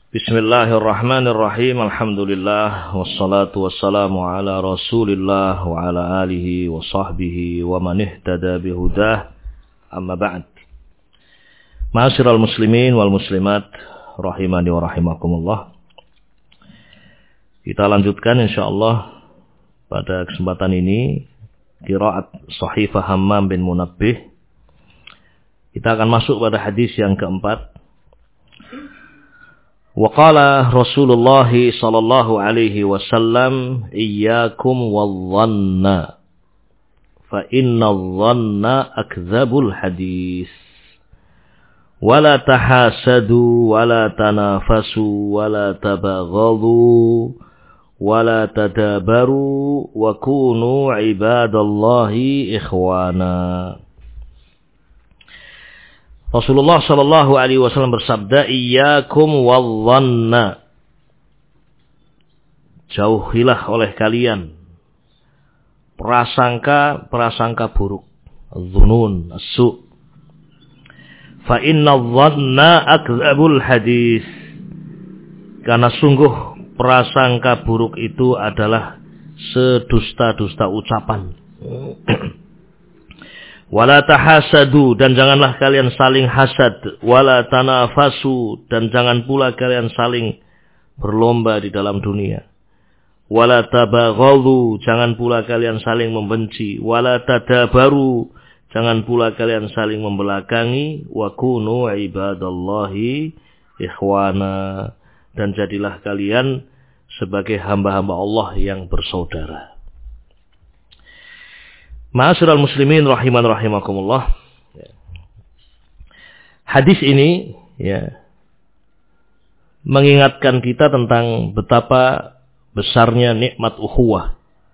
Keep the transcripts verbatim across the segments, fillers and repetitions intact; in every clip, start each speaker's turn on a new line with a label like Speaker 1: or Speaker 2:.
Speaker 1: Bismillahirrahmanirrahim. Alhamdulillah wassalatu wassalamu ala Rasulillah wa ala alihi wa sahbihi wa man ihtada bihudah. Amma ba'd. Ma'asyiral muslimin wal muslimat rahimani wa rahimakumullah. Kita lanjutkan insyaallah pada kesempatan ini qiraat Shahifah Hammam bin Munabbih. Kita akan masuk pada hadis yang keempat. Wa qala Rasulullah sallallahu alaihi wasallam iyyakum wadh-dhanna fa inna adh-dhanna akdzabul hadis wa la tahasadu wa la tanafasu wa la tabaghadu wa la tadabaru wa kunu ibadallahi ikhwana. Rasulullah sallallahu alaihi wasallam bersabda, iyyakum wadh-dhanna. Jauhilah oleh kalian prasangka-prasangka buruk, dzunun, as-su. Fa inna adh-dhanna akdzabul hadis. Karena sungguh prasangka buruk itu adalah sedusta-dusta ucapan. Wala tahasadu, dan janganlah kalian saling hasad. Wala tanafasu, dan jangan pula kalian saling berlomba di dalam dunia. Wala tabaghadu, jangan pula kalian saling membenci. Wala tadabaru, jangan pula kalian saling membelakangi. Wa kunu ibadallahi ikhwana, dan jadilah kalian sebagai hamba-hamba Allah yang bersaudara. Ma'asyiral muslimin rahiman rahimakumullah. Hadis ini ya mengingatkan kita tentang betapa besarnya nikmat ukhuwah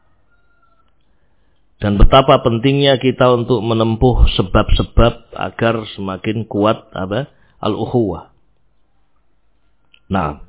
Speaker 1: dan betapa pentingnya kita untuk menempuh sebab-sebab agar semakin kuat apa al-ukhuwah. Nah,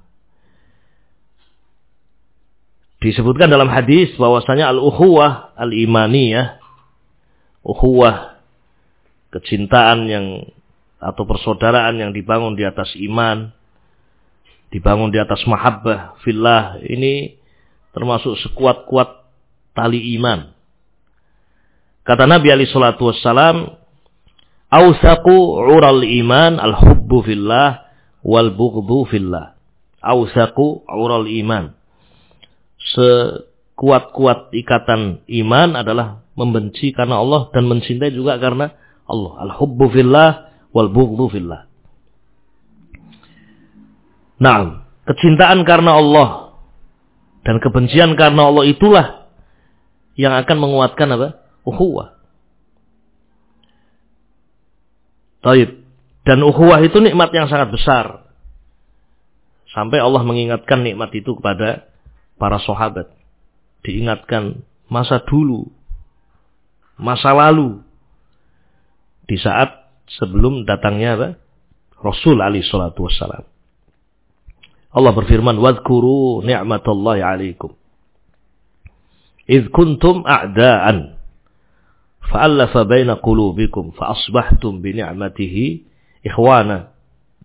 Speaker 1: disebutkan dalam hadis bahwasanya al-ukhuwah al-imaniyah, ukhuwah, kecintaan yang atau persaudaraan yang dibangun di atas iman, dibangun di atas mahabbah fillah, ini termasuk sekuat-kuat tali iman. Kata Nabi alaihi salatu wassalam, "Awsaqu 'ural iman al-hubbu fillah wal bughdhu fillah." Awsaqu 'ural iman. Sekuat-kuat ikatan iman adalah membenci karena Allah dan mencintai juga karena Allah. Al-hubbu fillah wal bughdhu fillah. Nah, kecintaan karena Allah dan kebencian karena Allah itulah yang akan menguatkan apa? Ukhuwah. Taib. Dan ukhuwah itu nikmat yang sangat besar. Sampai Allah mengingatkan nikmat itu kepada para sahabat. Diingatkan masa dulu, masa lalu, di saat sebelum datangnya apa? Rasul alaihi salatu wassalam. Allah berfirman, wadhkuru ni'matallahi alaikum idh kuntum a'da'an fa'allafa baina qulubikum fa'asbahtum bi ni'matihi ikhwana.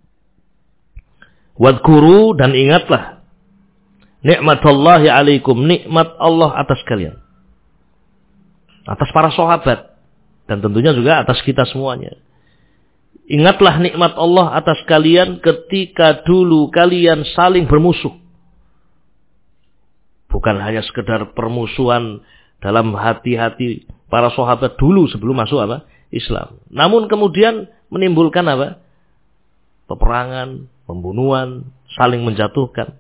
Speaker 1: Wadhkuru, dan ingatlah ni'matallahi alaikum, nikmat Allah atas kalian, atas para sahabat, dan tentunya juga atas kita semuanya. Ingatlah nikmat Allah atas kalian ketika dulu kalian saling bermusuh. Bukan hanya sekedar permusuhan dalam hati-hati para sahabat dulu sebelum masuk apa? Islam. Namun kemudian menimbulkan apa? Peperangan, pembunuhan, saling menjatuhkan.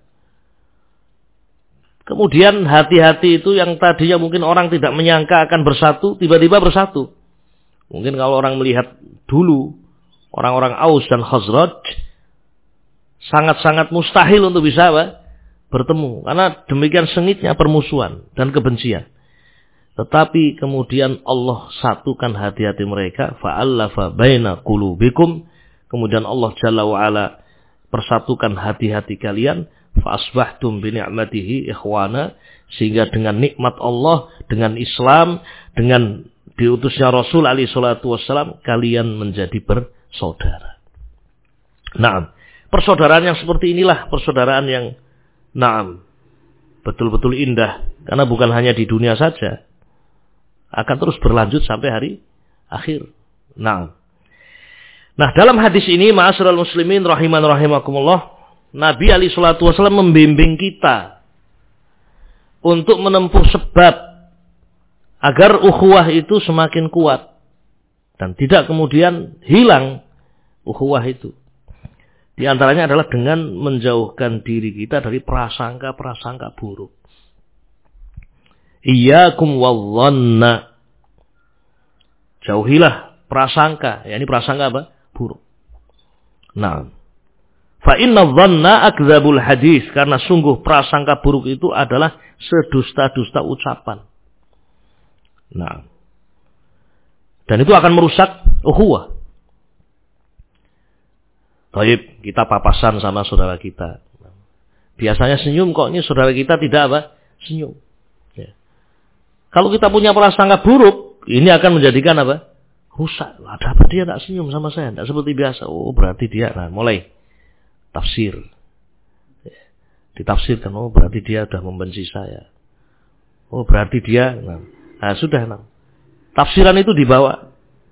Speaker 1: Kemudian hati-hati itu yang tadinya mungkin orang tidak menyangka akan bersatu, tiba-tiba bersatu. Mungkin kalau orang melihat dulu, orang-orang Aus dan Khazraj, sangat-sangat mustahil untuk bisa apa? Bertemu. Karena demikian sengitnya permusuhan dan kebencian. Tetapi kemudian Allah satukan hati-hati mereka. Fa'allafa baina qulubikum. Kemudian Allah Jalla wa'ala persatukan hati-hati kalian. Fa'asbahtum bini'matihi ikhwana, sehingga dengan nikmat Allah, dengan Islam, dengan diutusnya Rasul alaihi salatu wassalam, kalian menjadi bersaudara. Nah, persaudaraan yang seperti inilah persaudaraan yang na'am, betul-betul indah. Karena bukan hanya di dunia saja, akan terus berlanjut sampai hari akhir. Na'am. Nah, dalam hadis ini, ma'asyiral muslimin rahiman rahimakumullah, Nabi alaihi salatu wasallam membimbing kita untuk menempuh sebab agar ukhuwah itu semakin kuat dan tidak kemudian hilang ukhuwah itu. Di antaranya adalah dengan menjauhkan diri kita dari prasangka-prasangka buruk. Iyyakum wadh-dhanna. Jauhilah prasangka, yakni prasangka apa? Buruk. Nah, fa inna dhanna akdzabul hadis, karena sungguh prasangka buruk itu adalah sedusta-dusta ucapan. Nah, dan itu akan merusak ukhuwah. Baik, kita papasan sama saudara kita. Biasanya senyum, kok ini saudara kita tidak apa? Senyum. Ya. Kalau kita punya prasangka buruk, ini akan menjadikan apa? Rusak. Ada apa dia tak senyum sama saya? Tidak seperti biasa. Oh, berarti dia. Nah, mulai tafsir. Ya. Ditafsirkan. Oh, berarti dia sudah membenci saya. Oh, berarti dia. Nah, nah sudah. Nah. Tafsiran itu dibawa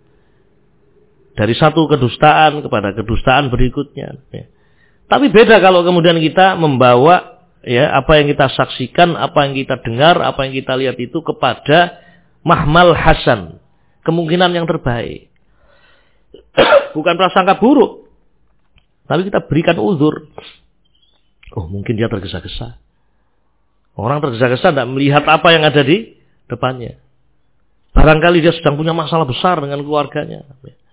Speaker 1: dari satu kedustaan kepada kedustaan berikutnya. Ya. Tapi beda kalau kemudian kita membawa ya apa yang kita saksikan, apa yang kita dengar, apa yang kita lihat itu kepada mahmal hasan, kemungkinan yang terbaik. Bukan prasangka buruk, tapi kita berikan uzur. Oh, mungkin dia tergesa-gesa. Orang tergesa-gesa tidak melihat apa yang ada di depannya. Barangkali dia sedang punya masalah besar dengan keluarganya.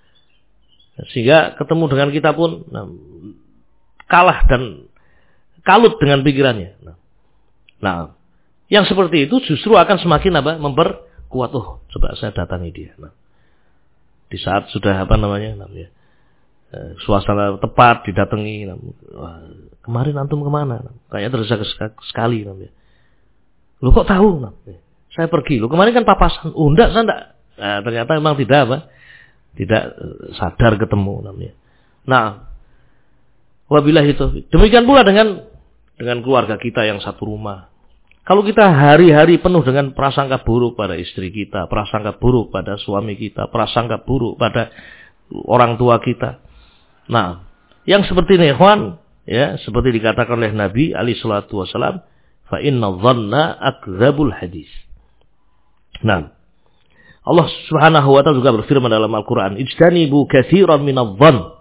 Speaker 1: Sehingga ketemu dengan kita pun nah, kalah dan kalut dengan pikirannya. Nah, nah, yang seperti itu justru akan semakin apa? Memperkuat. Oh, coba saya datangi dia. Nah, di saat sudah apa namanya, namanya eh, suasana tepat didatangi. Nah, wah, kemarin antum kemana? Nah, kayaknya tergesa sekali. Namanya. Lu kok tahu? Nah, saya pergi. Lu kemarin kan papasan. Oh, enggak, saya enggak. Nah, ternyata memang tidak apa? Tidak sadar ketemu namanya. Nah, wabillahi taufik. Demikian pula dengan dengan keluarga kita yang satu rumah. Kalau kita hari-hari penuh dengan prasangka buruk pada istri kita, prasangka buruk pada suami kita, prasangka buruk pada orang tua kita. Nah, yang seperti ini, ikhwan, ya, seperti dikatakan oleh Nabi alaihi salatu wasallam, fa inna dhanna akdzabul hadis. Nah, Allah Subhanahu wa taala juga berfirman dalam Al-Qur'an, "Ijtanibu katsiran minadh-dhann.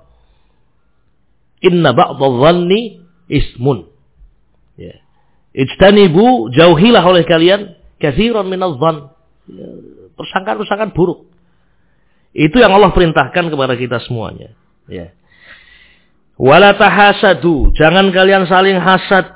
Speaker 1: Inna ba'dadh-dhanni ismun." Ya. Ijtanibu, jauhilah oleh kalian katsiran minadh-dhann. Ya, persangkaan-persangkaan buruk. Itu yang Allah perintahkan kepada kita semuanya, ya. Wala tahasadu, jangan kalian saling hasad.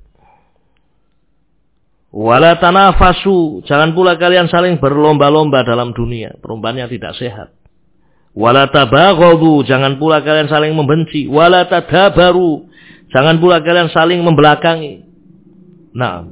Speaker 1: Wala tanafasu, jangan pula kalian saling berlomba-lomba dalam dunia, perlombaan yang tidak sehat. Wala tabaghadu, jangan pula kalian saling membenci. Wala tadabaru, jangan pula kalian saling membelakangi. Nah,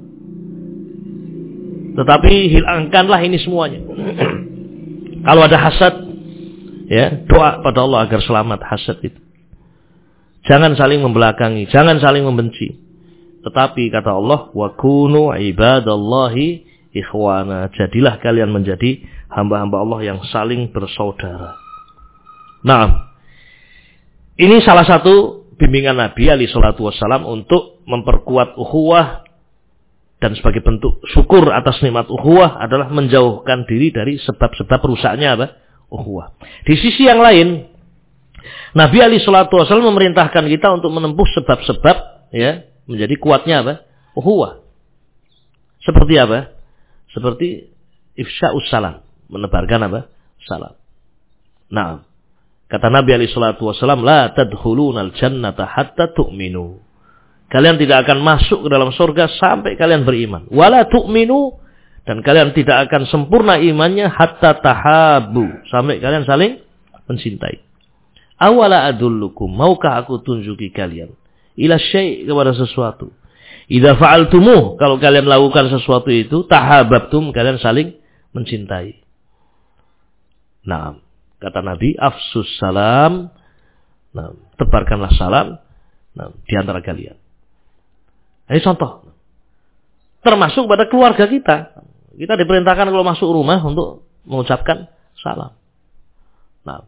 Speaker 1: tetapi hilangkanlah ini semuanya. Kalau ada hasad, ya, doa pada Allah agar selamat hasad itu. Jangan saling membelakangi, jangan saling membenci. Tetapi kata Allah, wa kunu ibadallahi ikhwana. Jadilah kalian menjadi hamba-hamba Allah yang saling bersaudara. Nah, ini salah satu bimbingan Nabi alaihi salatu wassalam untuk memperkuat ukhuwah, dan sebagai bentuk syukur atas nikmat ukhuwah adalah menjauhkan diri dari sebab-sebab rusaknya apa? Ukhuwah. Di sisi yang lain, Nabi alaihi salatu wassalam memerintahkan kita untuk menempuh sebab-sebab, ya, menjadi kuatnya apa? Ukhuwah. Seperti apa? Seperti ifsya'us salam, menebarkan apa? Salam. Nah, kata Nabi alaihi salatu wasallam, la tadkhulunal jannata hatta tu'minu. Kalian tidak akan masuk ke dalam surga sampai kalian beriman. Wala tu'minu, dan kalian tidak akan sempurna imannya hatta tahabu, sampai kalian saling mencintai. Awala adullukum, maukah aku tunjuki kalian ila syai' kepada sesuatu. Idza fa'altumuh, kalau kalian lakukan sesuatu itu, tahabbtum, kalian saling mencintai. Nah, kata Nabi, afsus salam. Nah, tebarkanlah salam. Nah, di antara kalian. Ini contoh. Termasuk pada keluarga kita. Kita diperintahkan kalau masuk rumah untuk mengucapkan salam. Nah,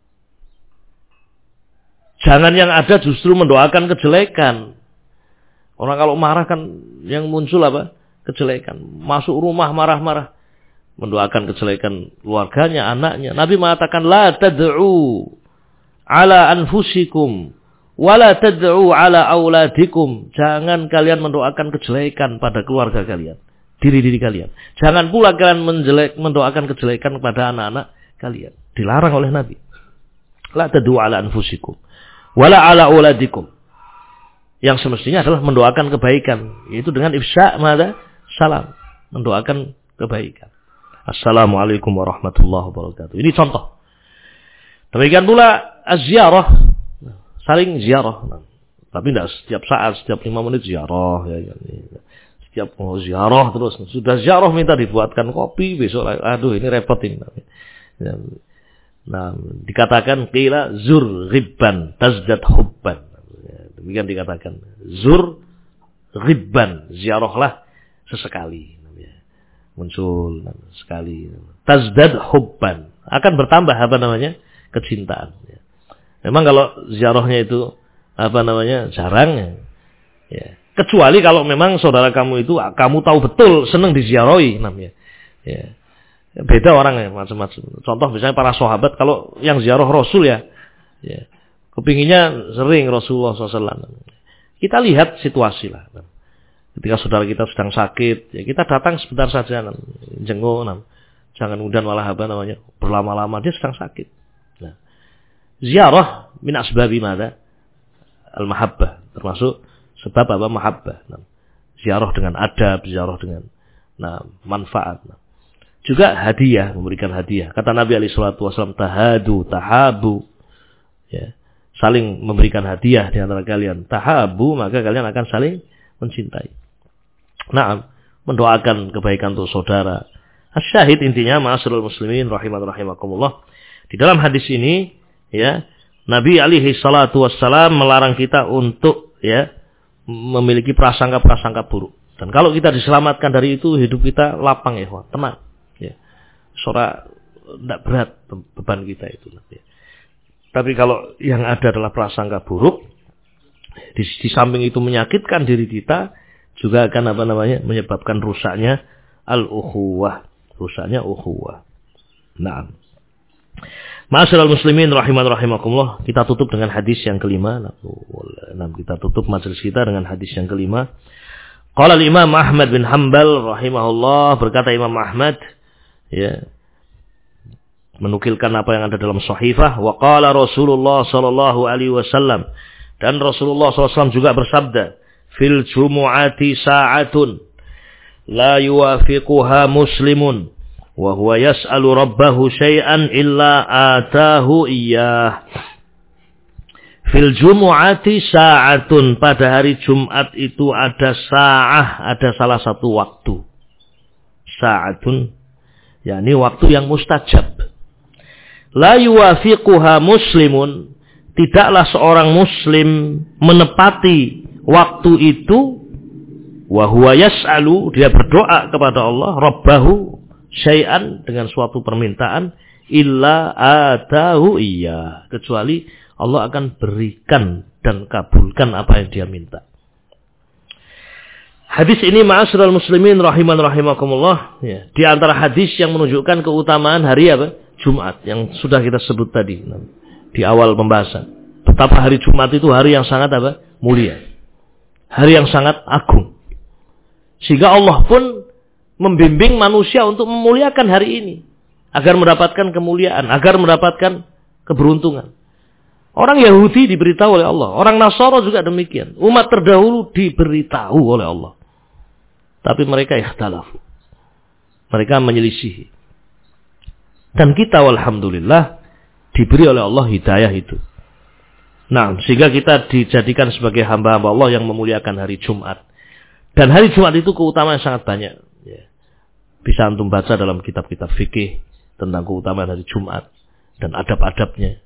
Speaker 1: jangan yang ada justru mendoakan kejelekan. Orang kalau marah kan yang muncul apa? Kejelekan. Masuk rumah marah-marah. Mendoakan kejelekan keluarganya, anaknya. Nabi mengatakan, la tad'u ala anfusikum. Wala tad'u ala auladikum. Jangan kalian mendoakan kejelekan pada keluarga kalian. Diri-diri kalian. Jangan pula kalian menjelek, mendoakan kejelekan kepada anak-anak kalian. Dilarang oleh Nabi. La tad'u ala anfusikum. Wala ala auladikum. Yang semestinya adalah mendoakan kebaikan. Yaitu dengan ifsya' mada salam. Mendoakan kebaikan. Assalamualaikum warahmatullahi wabarakatuh. Ini contoh. Demikian pula az-ziarah. Saling ziarah. Nah, tapi tidak setiap saat, setiap lima menit ziarah. Ya, ya. Setiap mau ziarah terus. Sudah ziarah minta dibuatkan kopi. Besok, aduh ini repot ini. Ya. Nah, dikatakan qila zur ghibban tazdad hubban. Ya, demikian dikatakan. Zur ghibban. Ziarahlah sesekali. Ya. Muncul sekali. Tazdad hubban. Akan bertambah apa namanya? Kecintaan. Ya. Memang kalau ziarahnya itu apa namanya jarang, ya. Kecuali kalau memang saudara kamu itu kamu tahu betul senang diziarahi namanya. Ya. Beda orang ya macam-macam. Contoh misalnya para sahabat kalau yang ziarah Rasul ya, ya kepinginnya sering Rasulullah shallallahu alaihi wasallam. Kita lihat situasi lah. Ketika saudara kita sedang sakit, ya kita datang sebentar saja, jenguk, jangan kemudian malah apa namanya berlama-lama dia sedang sakit. Ziarah min asbabi mada al-mahabbah, termasuk sebab apa mahabbah. Nah, ziarah dengan adab, ziarah dengan nah manfaat. Nah. Juga hadiah, memberikan hadiah. Kata Nabi alaihi salatu wasallam, tahadu, tahabu. Ya, saling memberikan hadiah di antara kalian. Tahabu, maka kalian akan saling mencintai. Nah, mendoakan kebaikan untuk saudara. Asyahid intinya ma'asyiral muslimin rahiman rahimakumullah. Di dalam hadis ini ya, Nabi alaihi salatu wassalam melarang kita untuk ya memiliki prasangka-prasangka buruk. Dan kalau kita diselamatkan dari itu, hidup kita lapang ya, tenang. Ya. Sora tidak berat beban kita itu. Ya. Tapi kalau yang ada adalah prasangka buruk, di, di samping itu menyakitkan diri kita, juga akan apa namanya menyebabkan rusaknya al-ukhuwah, rusaknya ukhuwah. Nah. Ma'asyiral muslimin rahiman rahimakumullah, kita tutup dengan hadis yang kelima. Nah, kita tutup majelis kita dengan hadis yang kelima. Qala al-Imam Ahmad bin Hanbal rahimahullah, berkata Imam Ahmad ya menukilkan apa yang ada dalam sahifah, wa qala Rasulullah sallallahu alaihi wasallam, dan Rasulullah sallallahu alaihi wasallam juga bersabda, fil jumu'ati sa'atun la yuwafiquha muslimun wa huwa yas'alu rabbahu syai'an illa atahu iyyah. Fil jumu'ati sa'atun, pada hari Jumat itu ada sa'ah, ada salah satu waktu. Sa'atun, yakni waktu yang mustajab. La yuwafiquha muslimun, tidaklah seorang muslim menepati waktu itu, wa huwa yas'alu, dia berdoa kepada Allah, rabbahu syai'an, dengan suatu permintaan, illa atahu iya, kecuali Allah akan berikan dan kabulkan apa yang dia minta. Hadis ini ma'asyiral muslimin rahiman rahimakumullah, ya, di antara hadis yang menunjukkan keutamaan hari apa? Jumat, yang sudah kita sebut tadi di awal pembahasan. Betapa hari Jumat itu hari yang sangat apa? Mulia. Hari yang sangat agung. Sehingga Allah pun membimbing manusia untuk memuliakan hari ini, agar mendapatkan kemuliaan, agar mendapatkan keberuntungan. Orang Yahudi diberitahu oleh Allah, orang Nasara juga demikian. Umat terdahulu diberitahu oleh Allah, tapi mereka ikhtalafu, mereka menyelisihi. Dan kita walhamdulillah diberi oleh Allah hidayah itu. Nah, sehingga kita dijadikan sebagai hamba-hamba Allah yang memuliakan hari Jumat. Dan hari Jumat itu keutamaan yang sangat banyak. Bisa antum baca dalam kitab-kitab fikih tentang keutamaan hari Jumat dan adab-adabnya.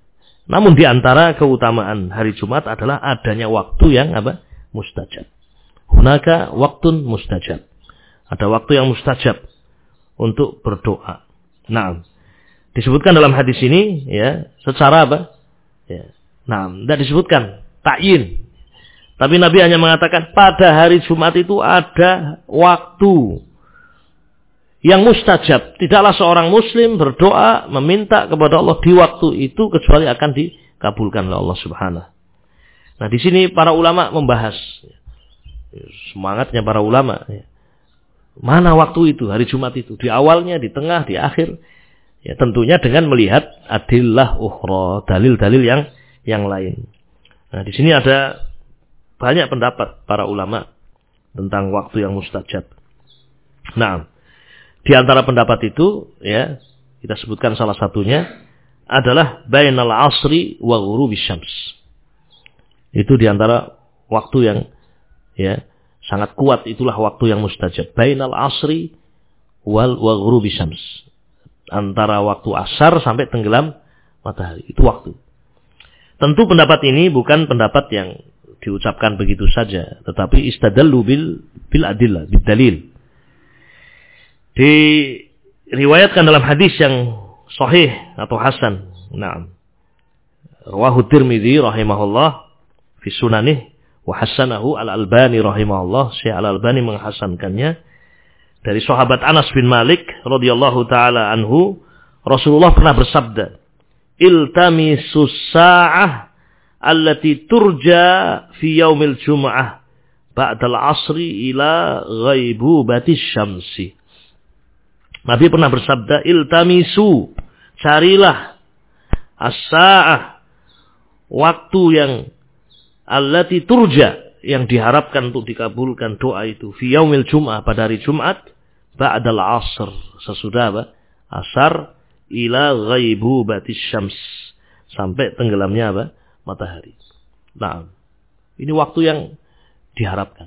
Speaker 1: Namun di antara keutamaan hari Jumat adalah adanya waktu yang apa? Mustajab. Hunaka waktun mustajab. Ada waktu yang mustajab untuk berdoa. Nah, disebutkan dalam hadis ini ya, secara apa? Ya. Nah, tidak disebutkan ta'yin. Tapi Nabi hanya mengatakan pada hari Jumat itu ada waktu yang mustajab. Tidaklah seorang muslim berdoa meminta kepada Allah di waktu itu kecuali akan dikabulkan oleh Allah Subhanahu. Nah, di sini para ulama membahas, semangatnya para ulama, mana waktu itu, hari Jumat itu, di awalnya, di tengah, di akhir. Ya, tentunya dengan melihat adillah ukhra, dalil-dalil yang yang lain. Nah, di sini ada banyak pendapat para ulama tentang waktu yang mustajab. Nah, di antara pendapat itu, ya, kita sebutkan salah satunya adalah bainal asri wa ghurubis syams. Itu di antara waktu yang ya sangat kuat, itulah waktu yang mustajab. Bainal asri wal wa ghurubis syams. Antara waktu asar sampai tenggelam matahari, itu waktu. Tentu pendapat ini bukan pendapat yang diucapkan begitu saja, tetapi istadallu bil bil adillah, bil dalil. Diriwayatkan dalam hadis yang sahih atau hasan. Naam. Rawahu Tirmidzi rahimahullah fi sunanih wa hasanahu Al-Albani rahimahullah. Syekh Al-Albani menghasankannya dari sahabat Anas bin Malik radhiyallahu taala anhu, Rasulullah pernah bersabda, "Iltamisus sa'ah allati turja fi yaumil jum'ah ba'dal 'asri ila ghaibubatis syamsi." Nabi pernah bersabda, iltamisu, carilah as-sa'ah, waktu yang allati turja, yang diharapkan untuk dikabulkan doa itu, fi yaumil jum'ah, pada hari Jumat, ba'dal asr, sesudah apa? Asar, ila ghaibubatis syams, sampai tenggelamnya apa? Matahari. Nah, ini waktu yang diharapkan.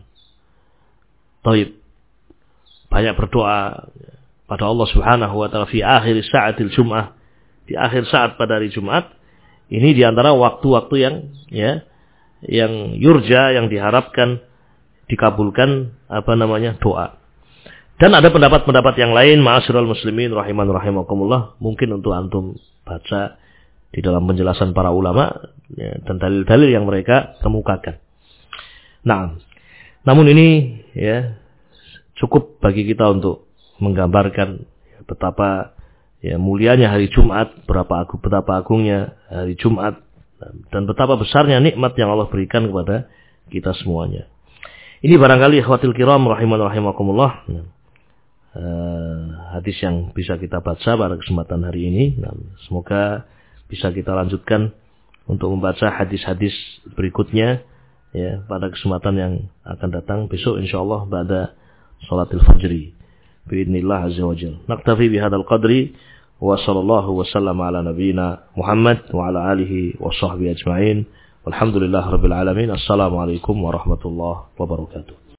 Speaker 1: Taib, banyak berdoa pada Allah Subhanahu wa taala fi akhir sa'atil Jum'ah, di akhir saat pada hari Jumat. Ini di antara waktu-waktu yang ya yang yurja, yang diharapkan dikabulkan apa namanya doa. Dan ada pendapat-pendapat yang lain, ma'asyiral muslimin rahiman rahimakumullah, mungkin untuk antum baca di dalam penjelasan para ulama ya, dan dalil-dalil yang mereka kemukakan. Nah, namun ini ya cukup bagi kita untuk menggambarkan betapa ya mulianya hari Jumat, berapa agung, betapa agungnya hari Jumat, dan betapa besarnya nikmat yang Allah berikan kepada kita semuanya. Ini barangkali ikhwatil kiram rahiman rahimakumullah, uh, hadis yang bisa kita baca pada kesempatan hari ini. Nah, semoga bisa kita lanjutkan untuk membaca hadis-hadis berikutnya ya pada kesempatan yang akan datang besok insyaallah ba'da salatil fajri. Biidznillah azza wajalla. Naktafi bihadzal qadri wa sallallahu wa sallama ala nabiyyina Muhammad wa ala alihi wa sahbihi ajma'in. Walhamdulillahirabbil alamin. Assalamualaikum warahmatullahi wabarakatuh.